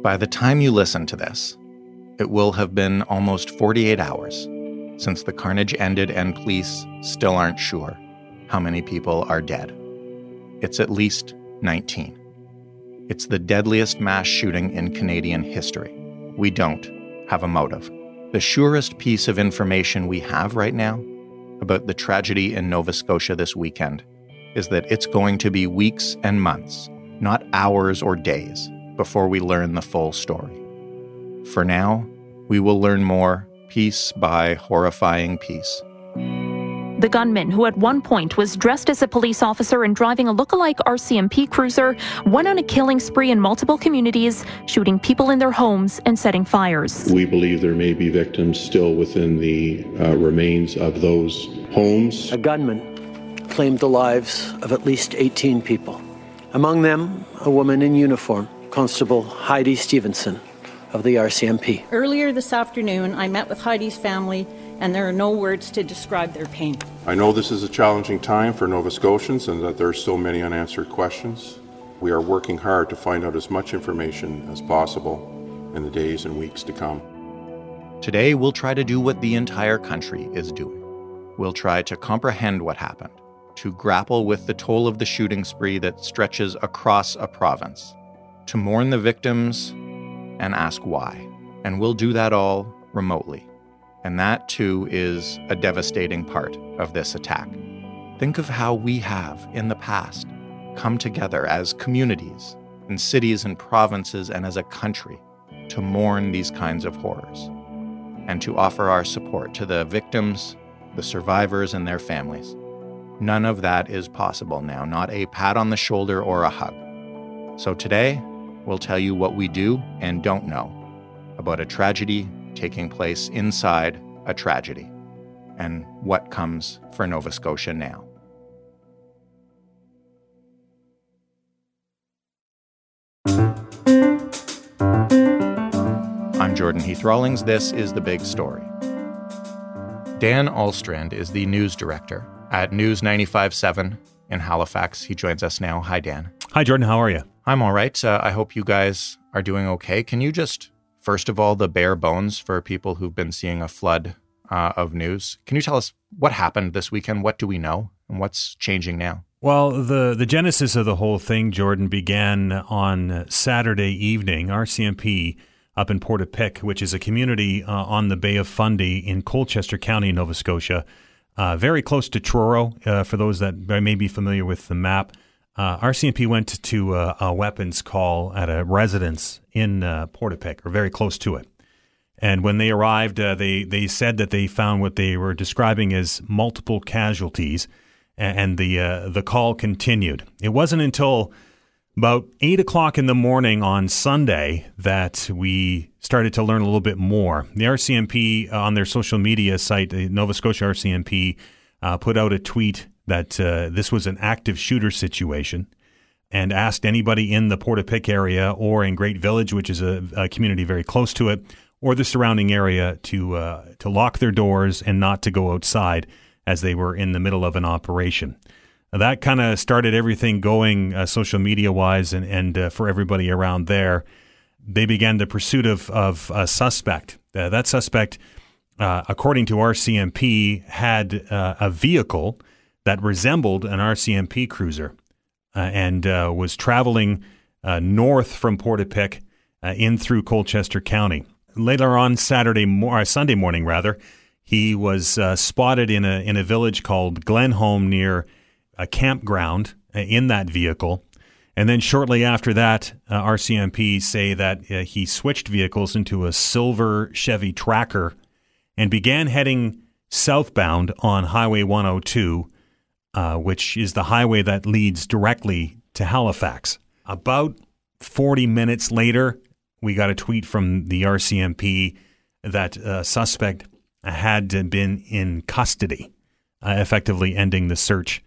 By the time you listen to this, it will have been almost 48 hours since the carnage ended and police still aren't sure how many people are dead. It's at least 19. It's the deadliest mass shooting in Canadian history. We don't have a motive. The surest piece of information we have right now about the tragedy in Nova Scotia this weekend is that it's going to be weeks and months, not hours or days, before we learn the full story. For now, we will learn more piece by horrifying piece. The gunman, who at one point was dressed as a police officer and driving a lookalike RCMP cruiser, went on a killing spree in multiple communities, shooting people in their homes and setting fires. We believe there may be victims still within the remains of those homes. A gunman claimed the lives of at least 18 people. Among them, a woman in uniform, Constable Heidi Stevenson of the RCMP. Earlier this afternoon, I met with Heidi's family, and there are no words to describe their pain. I know this is a challenging time for Nova Scotians and that there are still many unanswered questions. We are working hard to find out as much information as possible in the days and weeks to come. Today, we'll try to do what the entire country is doing. We'll try to comprehend what happened, to grapple with the toll of the shooting spree that stretches across a province, to mourn the victims and ask why. And we'll do that all remotely. And that, too, is a devastating part of this attack. Think of how we have, in the past, come together as communities, in cities and provinces, and as a country, to mourn these kinds of horrors, and to offer our support to the victims, the survivors, and their families. None of that is possible now, not a pat on the shoulder or a hug. So today, we'll tell you what we do and don't know about a tragedy taking place inside a tragedy, and what comes for Nova Scotia now. I'm Jordan Heath Rawlings. This is The Big Story. Dan Alstrand is the news director at News 95.7 in Halifax. He joins us now. Hi, Dan. Hi, Jordan. How are you? I'm all right. I hope you guys are doing okay. Can you just, first of all, the bare bones for people who've been seeing a flood of news, can you tell us what happened this weekend? What do we know? And what's changing now? Well, the genesis of the whole thing, Jordan, began on Saturday evening. RCMP up in Portapique, which is a community on the Bay of Fundy in Colchester County, Nova Scotia, very close to Truro, for those that may be familiar with the map. RCMP went to a weapons call at a residence in Portapique, or very close to it. And when they arrived, they said that they found what they were describing as multiple casualties, and the call continued. It wasn't until about 8 o'clock in the morning on Sunday that we started to learn a little bit more. The RCMP on their social media site, the Nova Scotia RCMP, put out a tweet that this was an active shooter situation and asked anybody in the Portapique area or in Great Village, which is a community very close to it, or the surrounding area to lock their doors and not to go outside as they were in the middle of an operation. That kind of started everything going social media-wise and for everybody around there. They began the pursuit of a suspect. That suspect, according to RCMP, had a vehicle that resembled an RCMP cruiser and was traveling north from Portapique in through Colchester County. Later on Sunday morning, he was spotted in a village called Glenholm near a campground in that vehicle. And then shortly after that, RCMP say that he switched vehicles into a silver Chevy Tracker and began heading southbound on Highway 102, which is the highway that leads directly to Halifax. About 40 minutes later, we got a tweet from the RCMP that a suspect had been in custody, effectively ending the search.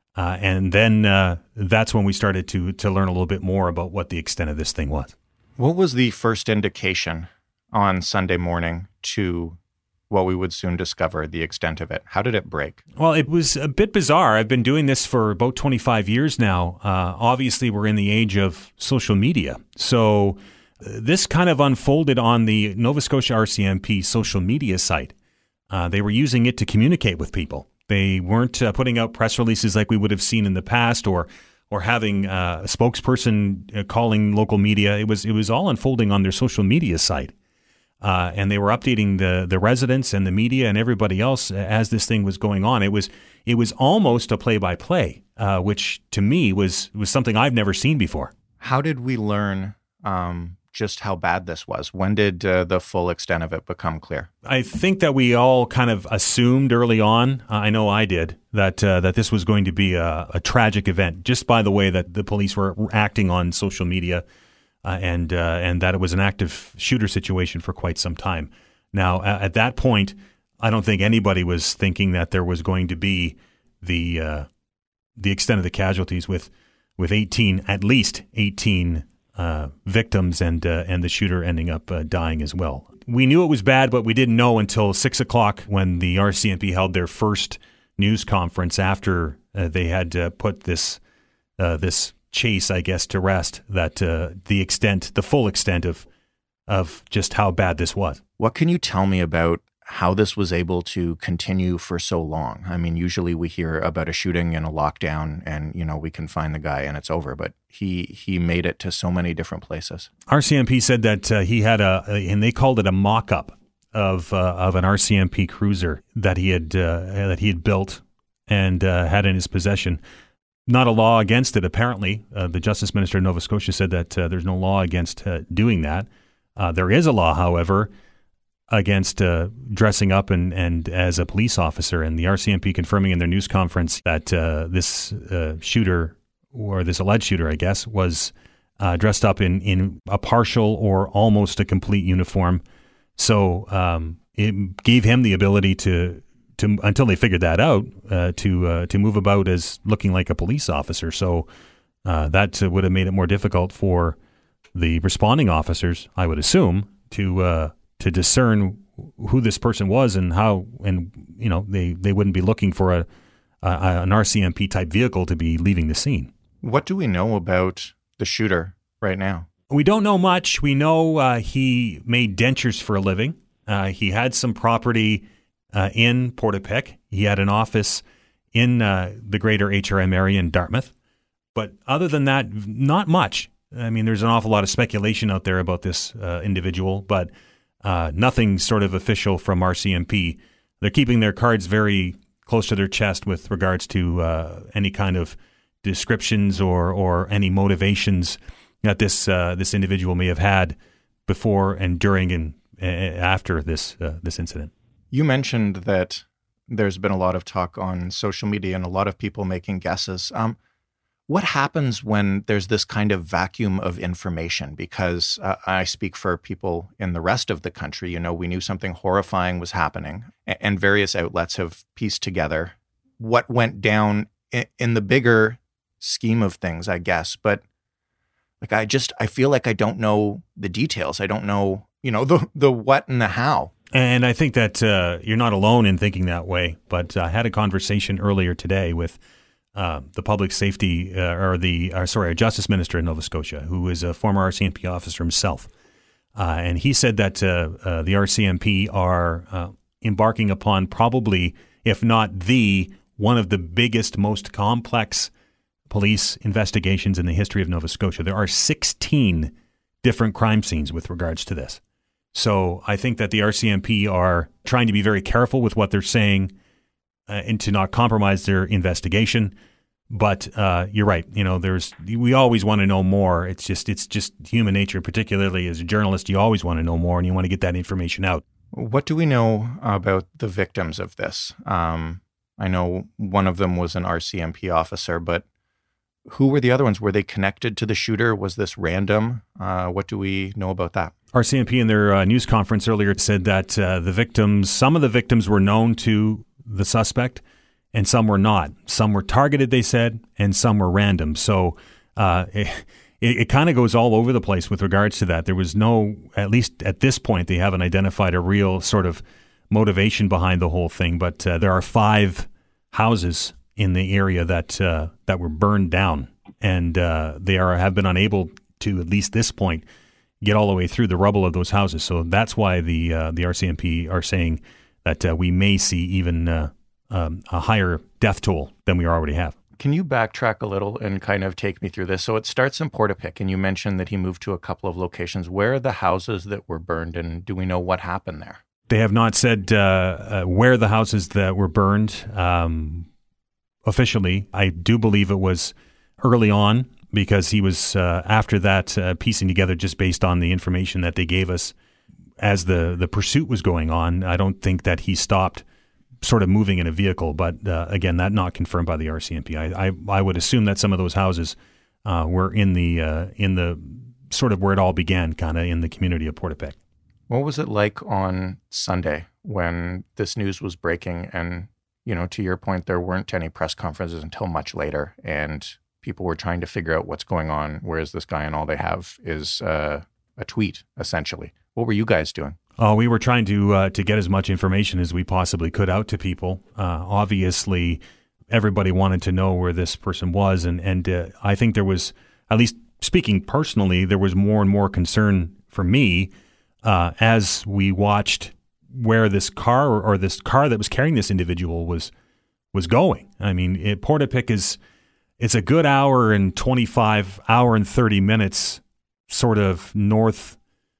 And then that's when we started to learn a little bit more about what the extent of this thing was. What was the first indication on Sunday morning to what we would soon discover, the extent of it? How did it break? Well, it was a bit bizarre. I've been doing this for about 25 years now. Obviously, we're in the age of social media. So this kind of unfolded on the Nova Scotia RCMP social media site. They were using it to communicate with people. They weren't putting out press releases like we would have seen in the past, or having a spokesperson calling local media. It was all unfolding on their social media site, and they were updating the residents and the media and everybody else as this thing was going on. It was almost a play-by-play, which to me was something I've never seen before. How did we learn just how bad this was? When did the full extent of it become clear? I think that we all kind of assumed early on, I know I did, that this was going to be a tragic event, just by the way that the police were acting on social media, and that it was an active shooter situation for quite some time. Now, at that point, I don't think anybody was thinking that there was going to be the extent of the casualties with at least 18 victims, and the shooter ending up dying as well. We knew it was bad, but we didn't know until 6 o'clock when the RCMP held their first news conference after they had put this chase, I guess, to rest, that the full extent of just how bad this was. What can you tell me about how this was able to continue for so long? I mean, usually we hear about a shooting and a lockdown and, we can find the guy and it's over, but he made it to so many different places. RCMP said that he had and they called it a mock-up of an RCMP cruiser that he had built and had in his possession. Not a law against it, apparently. The Justice Minister of Nova Scotia said that there's no law against doing that. There is a law, however, against dressing up and as a police officer, and the RCMP confirming in their news conference that this shooter, or this alleged shooter, I guess, was dressed up in a partial or almost a complete uniform. So it gave him the ability to until they figured that out, to move about as looking like a police officer. So that would have made it more difficult for the responding officers, I would assume, to discern who this person was and how, and they wouldn't be looking for an RCMP type vehicle to be leaving the scene. What do we know about the shooter right now? We don't know much. We know he made dentures for a living. He had some property in Portapique. He had an office in the greater HRM area in Dartmouth. But other than that, not much. I mean, there's an awful lot of speculation out there about this individual, but nothing sort of official from RCMP. They're keeping their cards very close to their chest with regards to any kind of descriptions or any motivations that this individual may have had before and during and after this incident. You mentioned that there's been a lot of talk on social media and a lot of people making guesses. What happens when there's this kind of vacuum of information? Because I speak for people in the rest of the country. We knew something horrifying was happening, and various outlets have pieced together what went down in the bigger scheme of things, I guess. But I feel like I don't know the details. I don't know, the what and the how. And I think that you're not alone in thinking that way. But I had a conversation earlier today with the public safety Justice Minister in Nova Scotia, who is a former RCMP officer himself. And he said that the RCMP are embarking upon probably, if not one of the biggest, most complex police investigations in the history of Nova Scotia. There are 16 different crime scenes with regards to this. So I think that the RCMP are trying to be very careful with what they're saying and to not compromise their investigation. But you're right. We always want to know more. It's just human nature, particularly as a journalist. You always want to know more and you want to get that information out. What do we know about the victims of this? I know one of them was an RCMP officer, but who were the other ones? Were they connected to the shooter? Was this random? What do we know about that? RCMP in their news conference earlier said that some of the victims were known to the suspect and some were not. Some were targeted, they said, and some were random. So it kind of goes all over the place with regards to that. There was no, at least at this point, they haven't identified a real sort of motivation behind the whole thing. But there are 5 houses in the area that were burned down, and they have been unable to, at least this point, get all the way through the rubble of those houses. So that's why the RCMP are saying that we may see even a higher death toll than we already have. Can you backtrack a little and kind of take me through this? So it starts in Portapique, and you mentioned that he moved to a couple of locations. Where are the houses that were burned, and do we know what happened there? They have not said where the houses that were burned officially. I do believe it was early on, because he was, after that, piecing together just based on the information that they gave us as the pursuit was going on. I don't think that he stopped sort of moving in a vehicle, but again, that not confirmed by the RCMP. I would assume that some of those houses were in the sort of where it all began, kind of in the community of Portapique. What was it like on Sunday when this news was breaking? And, to your point, there weren't any press conferences until much later, and people were trying to figure out what's going on. Where is this guy? And all they have is a tweet, essentially. What were you guys doing? Oh, we were trying to get as much information as we possibly could out to people. Obviously, everybody wanted to know where this person was, and I think there was, at least speaking personally, there was more and more concern for me as we watched where this car or this car that was carrying this individual was going. I mean, Portapique it's a good hour and 30 minutes, sort of northwest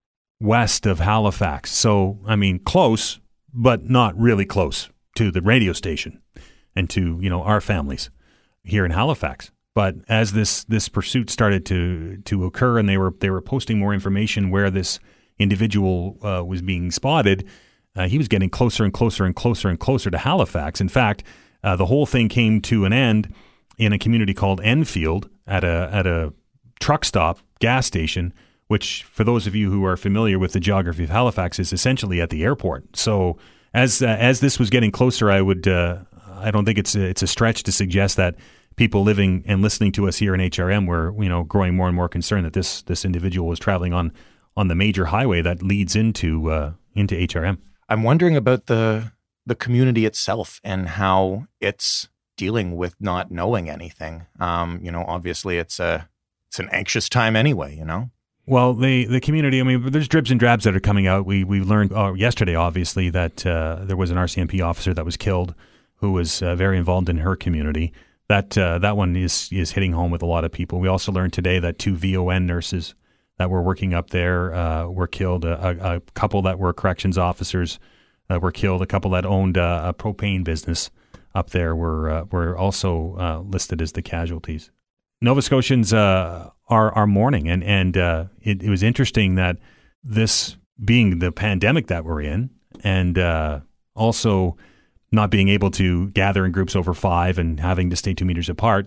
of Halifax. So, I mean, close, but not really close to the radio station and to, our families here in Halifax. But as this pursuit started to occur, and they were posting more information where this individual was being spotted, he was getting closer and closer and closer and closer to Halifax. In fact, the whole thing came to an end in a community called Enfield at a truck stop gas station, which, for those of you who are familiar with the geography of Halifax, is essentially at the airport. So as this was getting closer, I don't think it's a stretch to suggest that people living and listening to us here in HRM were, growing more and more concerned that this individual was traveling on the major highway that leads into HRM. I'm wondering about the community itself and how it's dealing with not knowing anything. Obviously it's an anxious time anyway, Well, the community, I mean, there's dribs and drabs that are coming out. We learned yesterday, obviously, that there was an RCMP officer that was killed who was very involved in her community. That one is hitting home with a lot of people. We also learned today that 2 VON nurses that were working up there were killed. A couple that were corrections officers were killed. A couple that owned a propane business up there were also listed as the casualties. Nova Scotians are mourning, and it was interesting that this being the pandemic that we're in, and also not being able to gather in groups over 5 and having to stay 2 meters apart,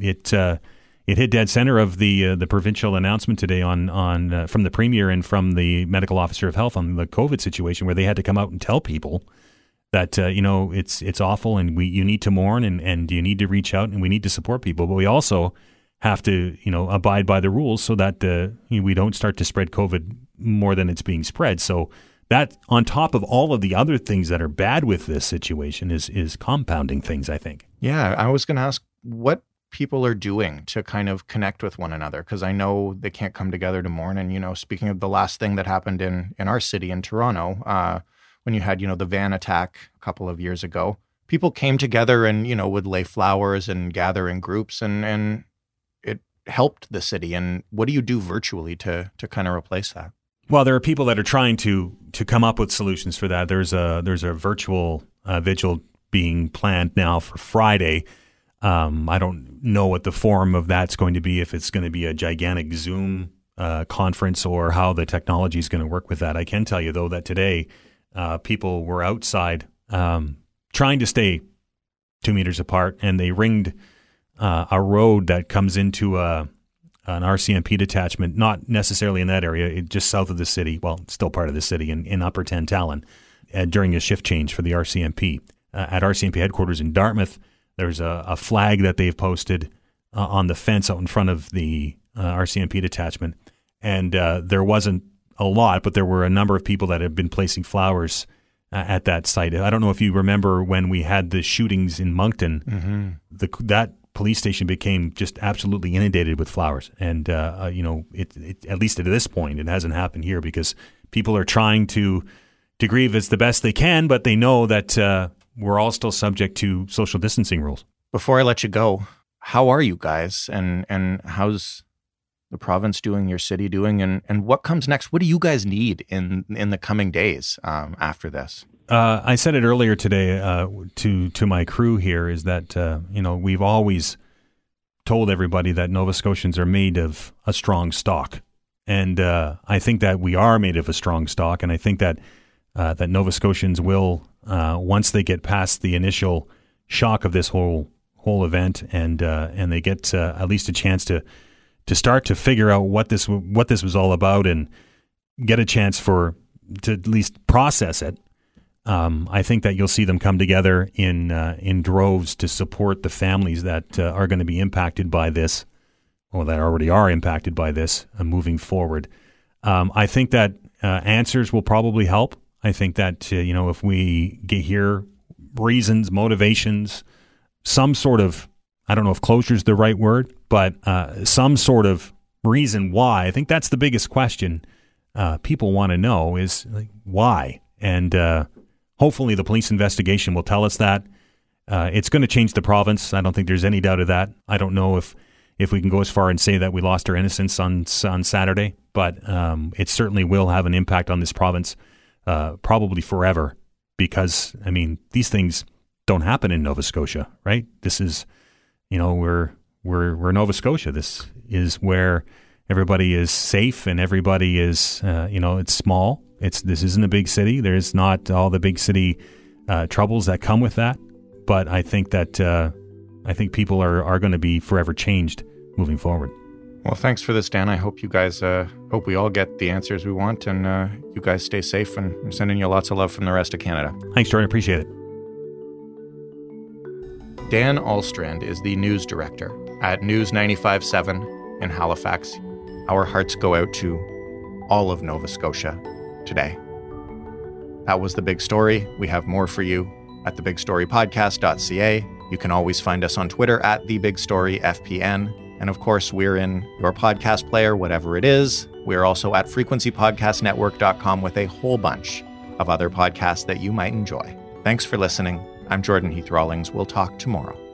it hit dead center of the provincial announcement today on from the Premier and from the Medical Officer of Health on the COVID situation, where they had to come out and tell people that it's awful, and you need to mourn, and you need to reach out, and we need to support people, but we also have to abide by the rules so that we don't start to spread COVID more than it's being spread. So that, on top of all of the other things that are bad with this situation, is compounding things, I think. Yeah, I was going to ask what people are doing to kind of connect with one another, because I know they can't come together to mourn. And, speaking of the last thing that happened in our city, in Toronto, when you had, the van attack a couple of years ago, people came together and, would lay flowers and gather in groups, and it helped the city. And what do you do virtually to kind of replace that? Well, there are people that are trying to come up with solutions for that. There's a virtual vigil being planned now for Friday. I don't know what the form of that's going to be, if it's going to be a gigantic Zoom conference or how the technology is going to work with that. I can tell you, though, that today people were outside trying to stay 2 meters apart, and they ringed a road that comes into an RCMP detachment, not necessarily in that area, just south of the city, well, still part of the city, in Upper Tantallon, during a shift change for the RCMP. At RCMP headquarters in Dartmouth, there's a flag that they've posted on the fence out in front of the RCMP detachment. And there wasn't a lot, but there were a number of people that have been placing flowers at that site. I don't know if you remember when we had the shootings in Moncton, that police station became just absolutely inundated with flowers. And, it at least at this point, it hasn't happened here because people are trying to grieve as the best they can, but they know that we're all still subject to social distancing rules. Before I let you go, how are you guys? And how's the province doing, your city doing? And what comes next? What do you guys need in the coming days after this? I said it earlier today to my crew here is that, we've always told everybody that Nova Scotians are made of a strong stock. And I think that we are made of a strong stock. And I think that that Nova Scotians will, once they get past the initial shock of this whole event and they get at least a chance to start to figure out what this was all about and get a chance to at least process it. I think that you'll see them come together in droves to support the families that are going to be impacted by this, or that already are impacted by this moving forward. I think that answers will probably help. I think that, if we hear reasons, motivations, some sort of, I don't know if closure is the right word, but some sort of reason why. I think that's the biggest question people want to know is why. And hopefully the police investigation will tell us that. It's going to change the province. I don't think there's any doubt of that. I don't know if we can go as far and say that we lost our innocence on Saturday, but it certainly will have an impact on this province, probably forever, because, these things don't happen in Nova Scotia, right? This is, we're Nova Scotia. This is where everybody is safe and everybody is, it's small. This isn't a big city. There's not all the big city troubles that come with that. But I think that people are going to be forever changed moving forward. Well, thanks for this, Dan. I hope you guys, hope we all get the answers we want, and you guys stay safe, and I'm sending you lots of love from the rest of Canada. Thanks, Jordan. Appreciate it. Dan Alstrand is the news director at News 95.7 in Halifax. Our hearts go out to all of Nova Scotia today. That was The Big Story. We have more for you at thebigstorypodcast.ca. You can always find us on Twitter at TheBigStoryFPN. And of course, we're in your podcast player, whatever it is. We're also at frequencypodcastnetwork.com with a whole bunch of other podcasts that you might enjoy. Thanks for listening. I'm Jordan Heath Rawlings. We'll talk tomorrow.